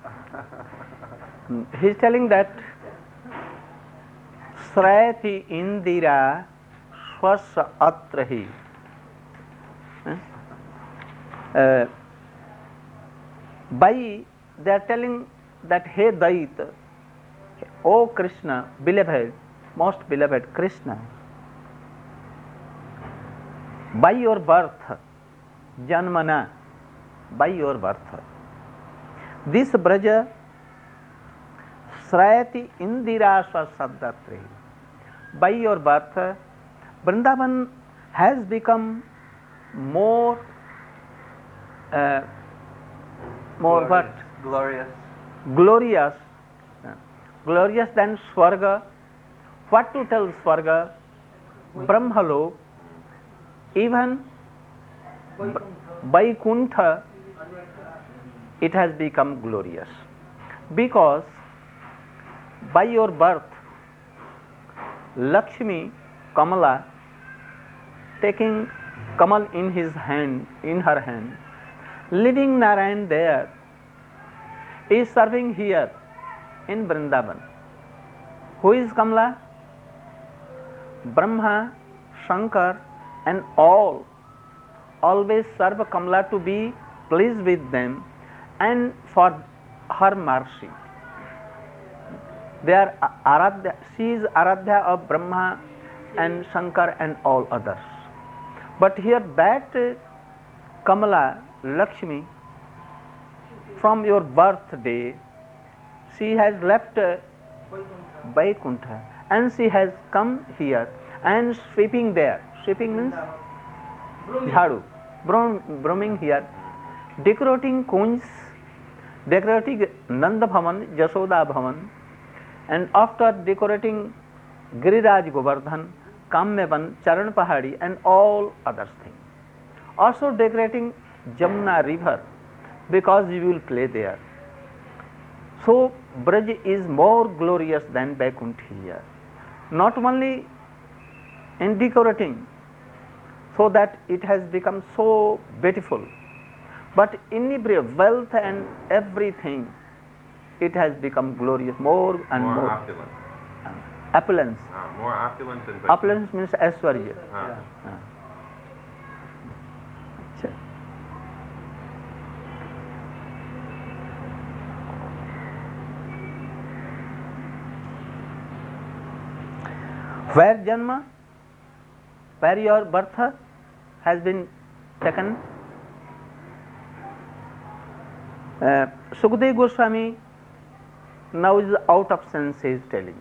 He is telling that Srayati Indira Swasya Atrahi. By they are telling that Hey Dait, O Krishna, beloved, most beloved Krishna, by your birth, Janmana, by your birth, this Braja Srayati Indira Swasaddatri, by your birth, Vrindavan has become more what? Glorious than Swarga. What to tell Swarga? Brahmalok, even Vaikuntha, it has become glorious. Because by your birth, Lakshmi, Kamala, taking Kamal in her hand, leaving Narayan there, is serving here in Vrindavan. Who is Kamala? Brahma, Shankar, and all always serve Kamala to be pleased with them and for her mercy. They are Aradhya, she is Aradhya of Brahma and Shankar and all others. But here that Kamala, Lakshmi, from your birthday, she has left Vaikuntha and she has come here and sweeping there. Sweeping means jhadu, brooming here, decorating kunj, decorating Nanda Bhavan, Jashoda Bhavan, and after decorating Giriraj Govardhan, Kamyavan, Charan Pahadi, and all other things. Also decorating Jamuna river, because you will play there. So Braj is more glorious than Vaikuntha here. Not only in decorating, so that it has become so beautiful, but in every wealth and everything, it has become glorious, more and more. Opulent. Opulence. More opulent than Vaikuntha. Opulence means Aishwarya. Where Janma, where your birth has been taken. Sukadeva Goswami now is out of sense, he is telling.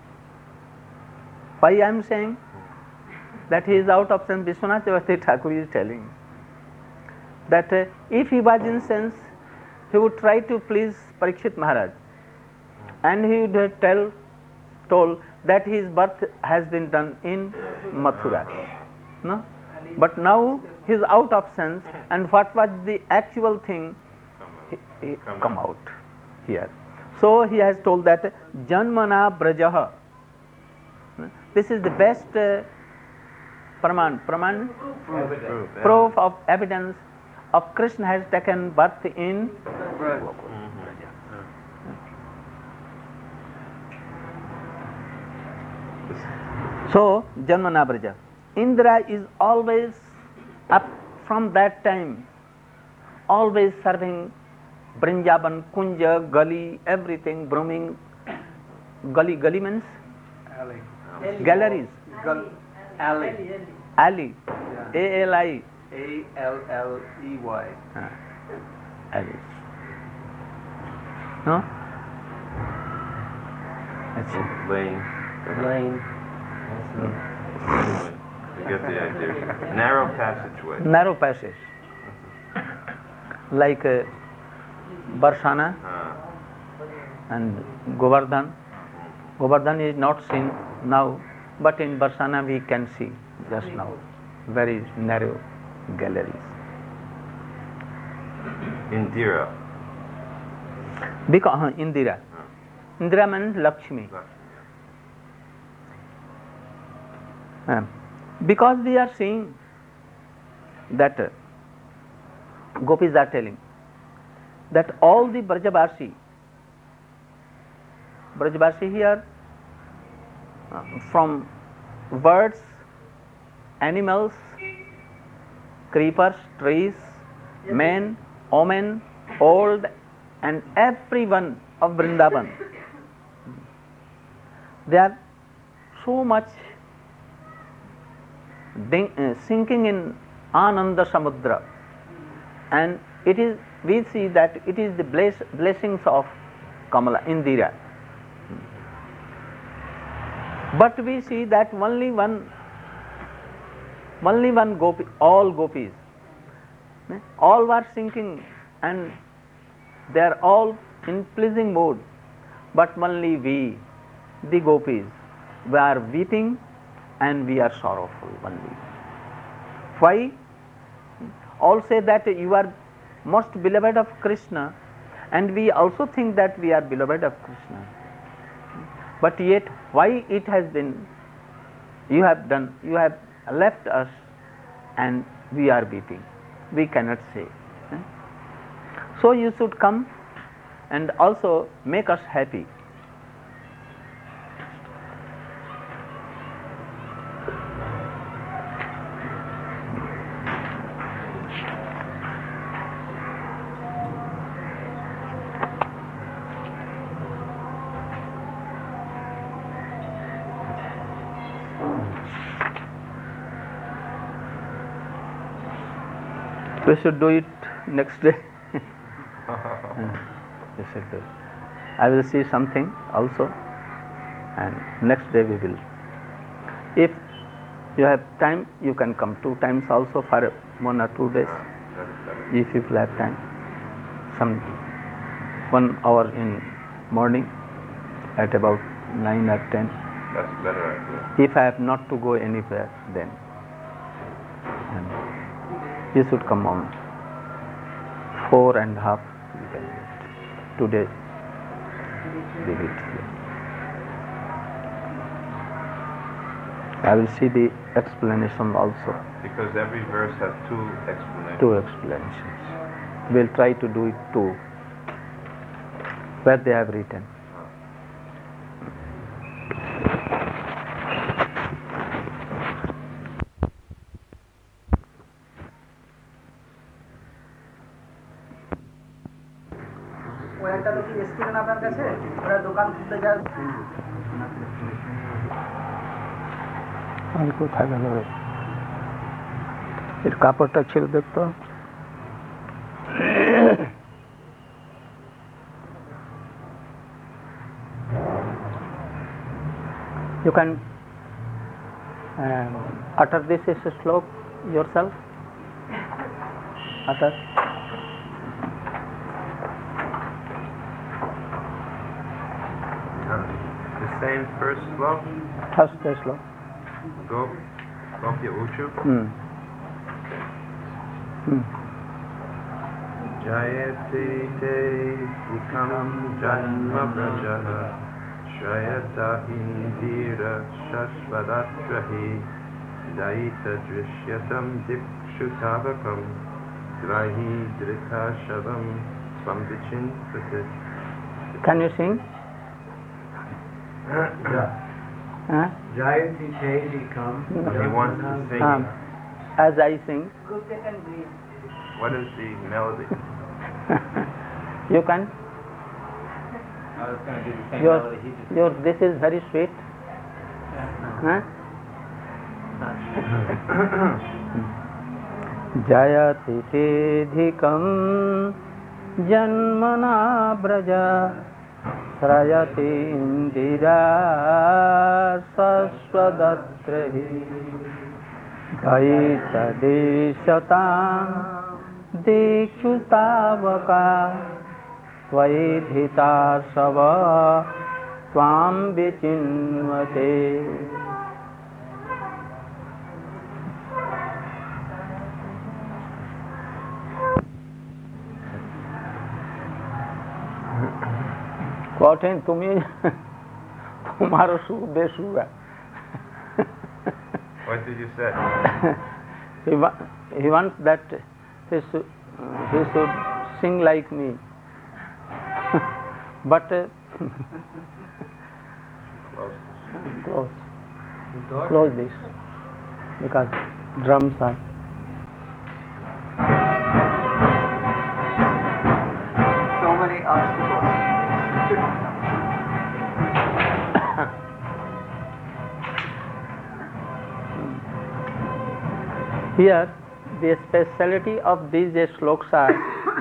Why I am saying that he is out of sense? Vishwanath Chakravarti Thakur is telling that if he was in sense, he would try to please Parikshit Maharaj, and he would have told that his birth has been done in Mathura. No? But now he is out of sense, and what was the actual thing he come out here. So he has told that Janmana Brajaha. This is the best proof of evidence of Krishna has taken birth in Braja. So, Janmana Braja. Indra is always, up from that time, always serving Brinjaban, Kunja, Gali, everything, brooming. Gali means? Alley. Galleries. Alley. Alley. Yeah. A-L-I. A-L-L-E-Y. Alley. No? Lane. You get the idea. Narrow passageway. Narrow passage. Like Barsana and Govardhan. Govardhan is not seen now, but in Barsana we can see just now. Very narrow galleries. Indira. Because Indira. Indira means Lakshmi. Because we are seeing that gopis are telling that all the Brajavasi Brajvasi here, from birds, animals, creepers, trees, men, women, old, and everyone of Vrindavan. They are so much sinking in Ananda Samudra, and we see that it is the blessings of Kamala, Indira. But we see that only one gopi, all gopis, all were sinking and they are all in pleasing mood, but only we, the gopis, we are weeping and we are sorrowful only. Why? All say that you are most beloved of Krishna, and we also think that we are beloved of Krishna. But yet, why it has been, you have left us and we are weeping? We cannot say. So you should come and also make us happy. We should do it next day. We should do it. I will see something also, and next day we will. If you have time, you can come 2 times also for 1 or 2 days. If you have time, some 1 hour in morning at about 9 or 10. That's a better idea. If I have not to go anywhere, then you should come on 4.5. You can do it. Today, leave it here. I will see the explanation also. Because every verse has 2 explanations. 2 explanations. We'll try to do it 2 where they have written. আপনার কাছে ওরা দোকান খুলতে যায় আমি কোথায় গেল রে এর কাপড়টা ছিল দেখতো you can utter this is a slok yourself utter The same first slok. first slok Gopya Uchu. Jayate te ikam janma brajaha Shrayata indira shashvadatrahi Daita drishyatam dikshutavakam Dvahi drita shavam swambichintate. Can you sing? Jayanti Tedi come. He wants to sing. As I sing. What is the melody? You can. I was going to do the same melody he just This is very sweet. Jayati tedhikam janmana braja Srayati indira saswadatrahi Gaita deshatam dikshutavaka Tvaidhita sava tvam vichinvate. कठिन तुम्हें तुम्हारा सुख base हुआ. What did you say? He wants that he should sing like me. But Close. Close this. Because drums are. So many obstacles. Here, the speciality of these slokas are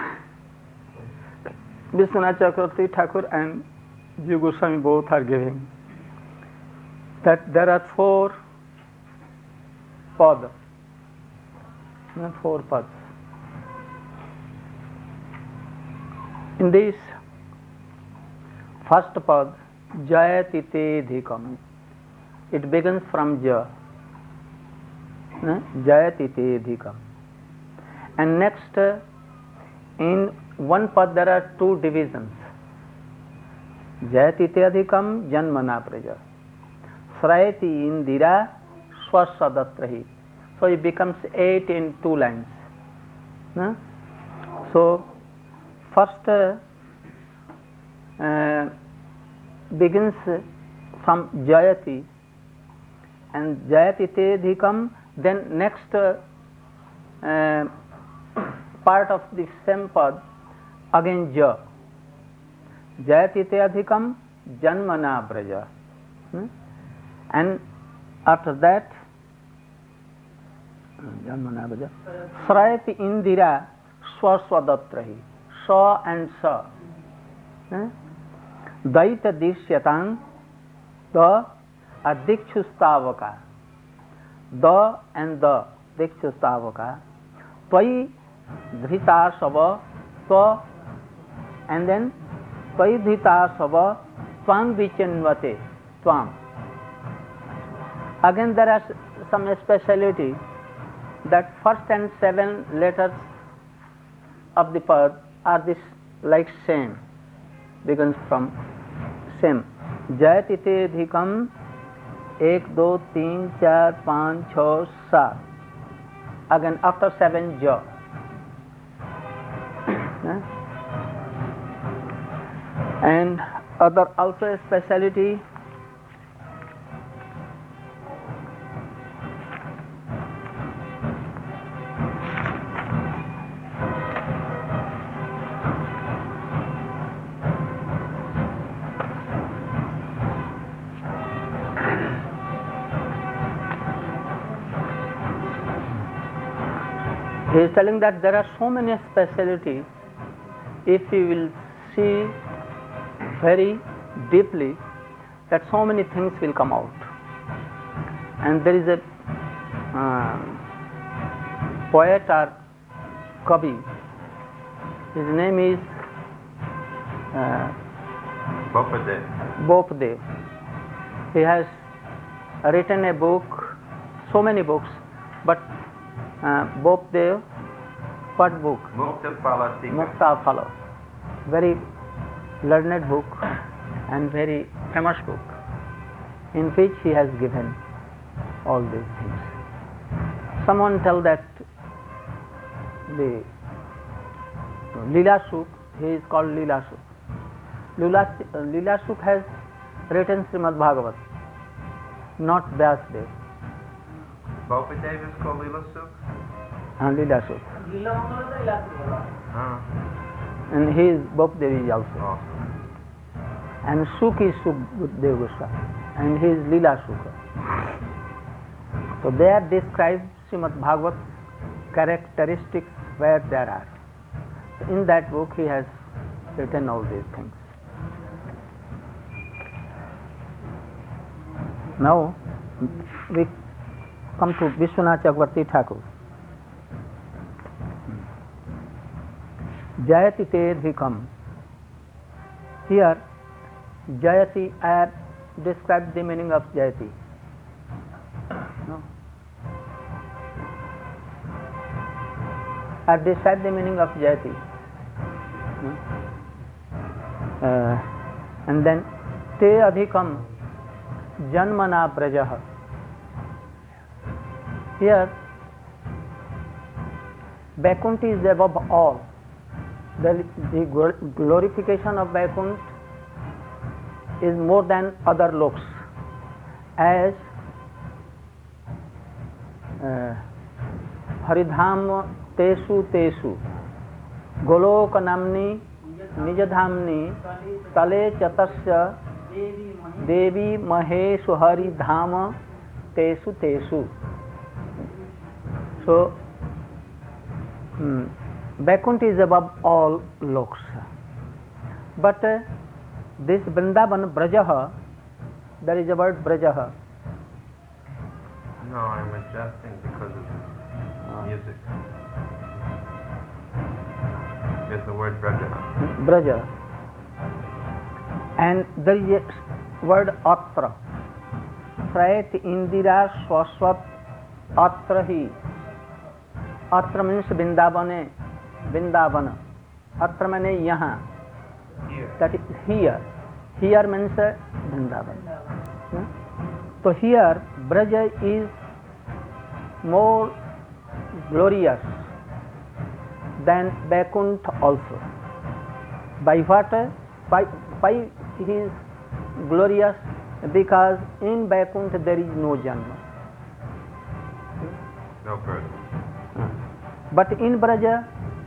Vishwanath Chakravarti Thakur and Jiva Goswami both are giving that there are four pads. In this first pad, Jayati Te Dhikam, it begins from Ja. Jayati Te Dhikam. And next, in one pad there are two divisions. Jayati Te Adhikam Janmana Praja. Srayati Indira Swasadatrahi. So it becomes 8 in 2 lines. So first begins from Jayati, and Jayati Te Dhikam, then next part of the same pad again Ja. Jayati Te Adhikam Janmana Braja. And after that Janmana Braja Srayati Indira Swaswadatrahi. Sa and Sa. Daita Dishyatang the Adikchustavaka. The and the Dikchustavaka. Tvai Dhrita Sava Tva, and then Tvai Dhrita Sava Tvam Vichanvate Tvam. Again there are some speciality that first and 7 letters of the pad are this like same, begins from same. Jayati Te Dhikam 1, 2, 3, 4, 5, 6, 7. Again after 7 Ja. And other also speciality he is telling that there are so many specialties. If you will see very deeply, that so many things will come out. And there is a poet or Kavi. His name is Bopadev. He has written a book, so many books, but Bopadev, what book? Mukta Phala. Mukta Phala. Very learned book and very famous book, in which he has given all these things. Someone tell that the Leela Suk, he is called Leela Suk. Leela Suk has written Srimad Bhagavat, not Vyasdev. Bopadev is called Leela Suk? Leela Suk. And he is Bopadev is also. And Suk is Sukdev Goswami, and he is Leela Sukha. So there describes Srimad Bhagavat characteristics where there are. So in that book he has written all these things. Now we come to Vishwanath Chakravarti Thakur. Jayati Te Dhikam. Here Jayati, I have described the meaning of Jayati. No? I have described the meaning of Jayati. No? And then Te Adhikam Janmana Brajaha. Here Vaikuntha is above all. The glorification of Vaikuntha is more than other loks. as Haridham Tesu Tesu Golok Namni Nijadhamni Tale Chatasya Devi Maheshu Haridham Tesu Tesu. So, Vaikuntha is above all loks. But this Vrindavan Brajaha, there is a word Brajaha. No, I'm adjusting because of music. There's the word Braja. Braja. And there is a word Atra. Srait Indira Swaswat Atra hi. Atra means Vrindavane. Vrindavana. Atra means yahan. That is here. Here means Vrindavan. So here Braja is more glorious than Vaikuntha also. By what? By he is glorious because in Vaikuntha there is no Janma. No birth. But in Braja,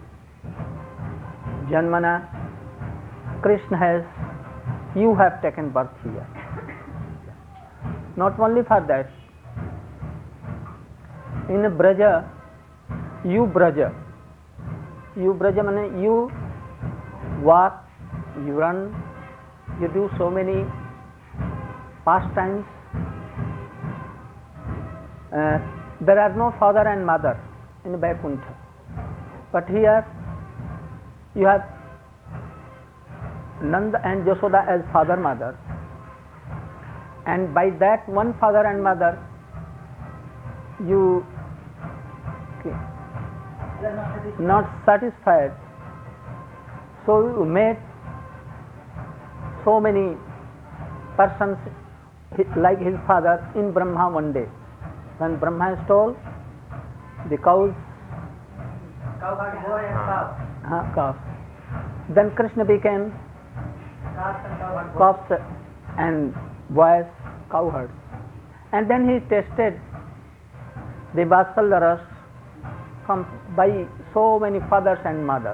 Janmana, Krishna has, you have taken birth here. Not only for that, in Braja, you Braja means you walk, you run, you do so many pastimes. There are no father and mother in Vaikuntha. But here you have Nanda and Yashoda as father mother, and by that one father and mother you not satisfied, so you made so many persons like his father in Brahma one day. When Brahma stole the cows, calf, then Krishna became calves and boys, cowherds, and then he tasted the Vatsalya ras by so many fathers and mothers,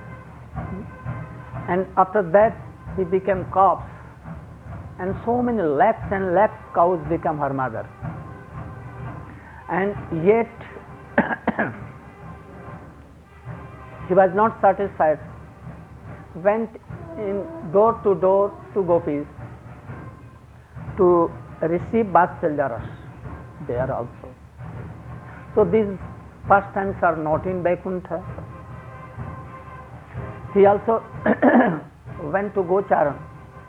and after that he became calves, and so many lakhs and lakhs cows became her mother, and yet he was not satisfied, went in door to gopis to receive Vatsalya ras there also. So these pastimes are not in Vaikuntha. He also went to Gocharan.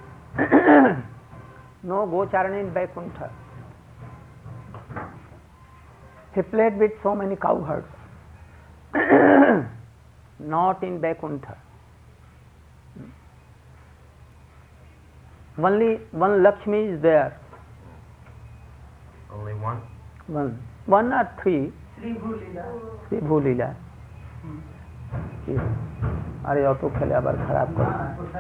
No Gocharan in Vaikuntha. He played with so many cowherds. Not in Vaikuntha. Only one Lakshmi is there. Only one? One or three. Sri Bhulila. अरे auto खेले आबार खराब कर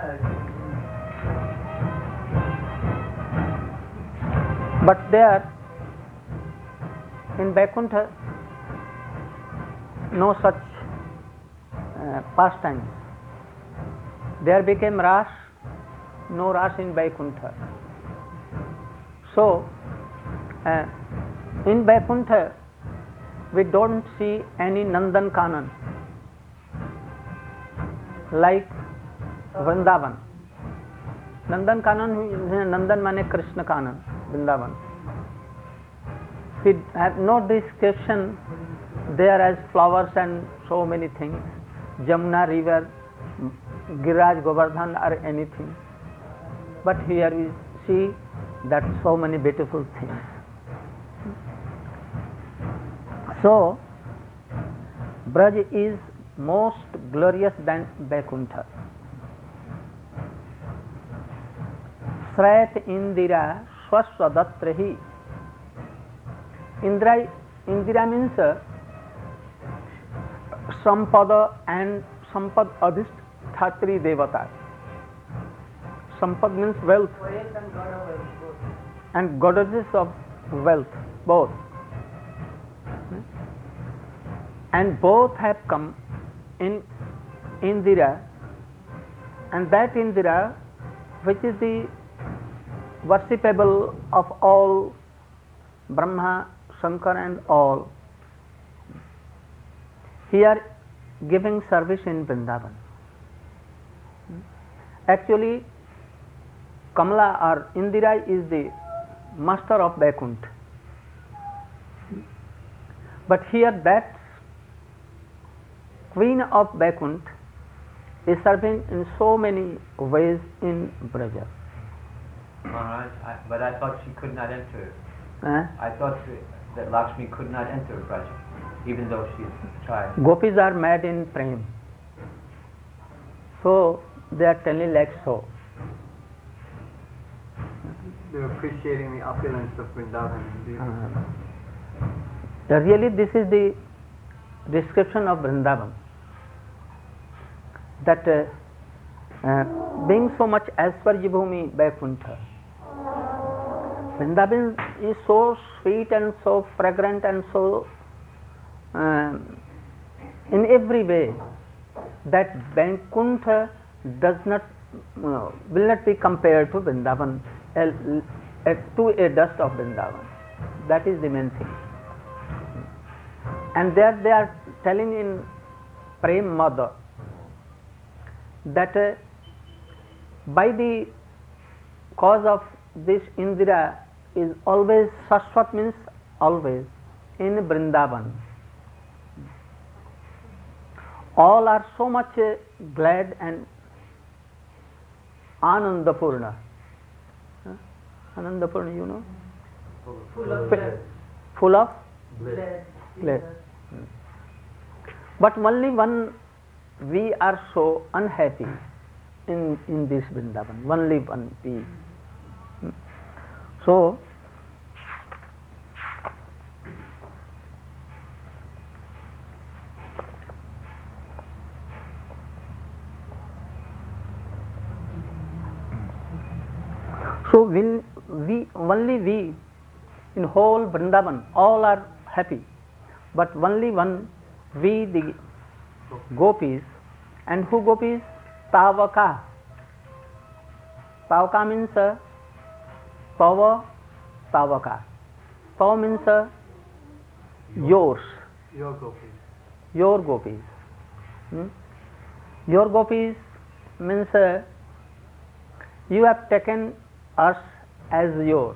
but there in Vaikuntha no such pastimes. There became Ras, no Ras in Vaikuntha. So in Vaikuntha we don't see any Nandan Kanan like Vrindavan. Nandan Kanan, Nandan mane Krishna Kanan, Vrindavan. We have no description there as flowers and so many things, Jamuna river, Giraj, Govardhan or anything. But here we see that so many beautiful things. So, Braj is most glorious than Vaikuntha. Srait Indira Swaswadatrahi. Indira means Sampada and Sampad Adhishthatri Devata. Sampad means wealth. and goddesses of wealth, both. And both have come in Indira, and that Indira, which is the worshipable of all Brahma, Shankar and all, here giving service in Vrindavan. Actually, Kamala or Indira is the master of Vaikuntha. But here that Queen of Vaikuntha is serving in so many ways in Braja. Maharaj, but I thought she could not enter. Eh? I thought that Lakshmi could not enter Braja, even though she tried. Gopis are mad in prem. So they are telling like so. They're appreciating the opulence of Vrindavan. Really, this is the description of Vrindavan. That being so much Aishwarya Bhumi Vaikuntha, Vrindavan is so sweet and so fragrant and so in every way that Vaikuntha does not will not be compared to Vrindavan, to a dust of Vrindavan. That is the main thing. And there they are telling in Prem Mother that by the cause of this Indira is always, Shashwat means always, in Vrindavan. All are so much glad and Anandapurna. Anandapurna, you know? Full of bliss. But only one, we are so unhappy in this Vrindavan. Only one we. So, will we, only we in whole Vrindavan, all are happy, but only one, we the gopis. And who gopis? Tavaka. Tavaka means Tava, Tavaka. Tava means yours. Your gopis. Your gopis. Your gopis means you have taken us as yours.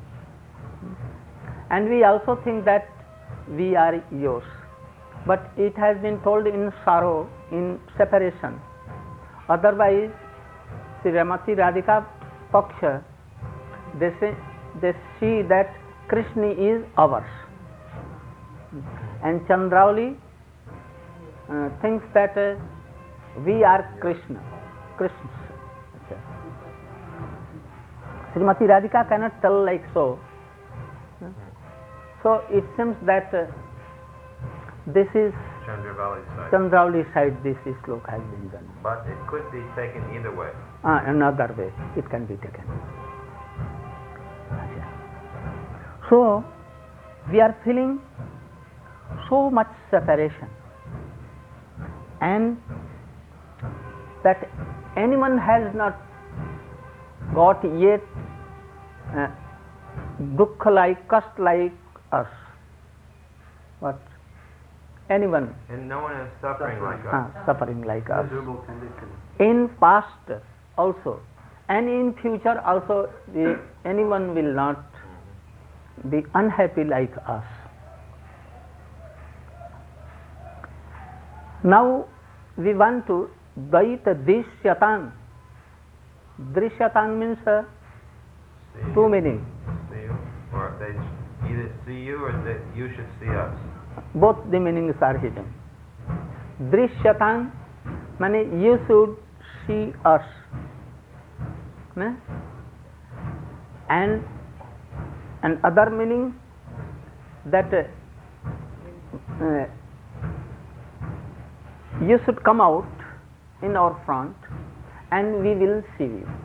And we also think that we are yours. But it has been told in sorrow, in separation. Otherwise, Sri Ramati Radhika Paksha, they see that Krishna is ours. And Chandrauli thinks that we are Krishna's. Srimati Radhika cannot tell like so. So it seems that this is Chandravali side, this slok has been done. But it could be taken either way. Another way it can be taken. So we are feeling so much separation, and that anyone has not got yet dukkha like, kast like us. But anyone. And no one is suffering like us. Suffering like us. Miserable condition. In past also, and in future also, anyone will not be unhappy like us. Now we want to Daita Drishyatan. Drishyatan means two meanings. See you, or they either see you or that you should see us. Both the meanings are hidden. Drishyatan means you should see us. And other meaning that you should come out in our front and we will see you.